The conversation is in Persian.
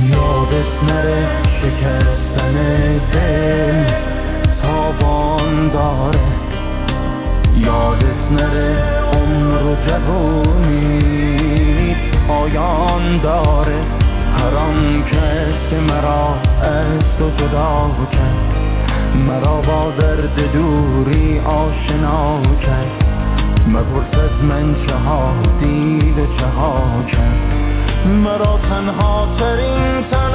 یادت نره شکستن دل تابان داره، یادت نره عمر و جوونی پایان داره. هر آن کس که مرا از تو جدا کرد، مرا با درد دوری آشنا کرد. مپرس از من چه ها دید و چه ها کرد، مرا تنها ترین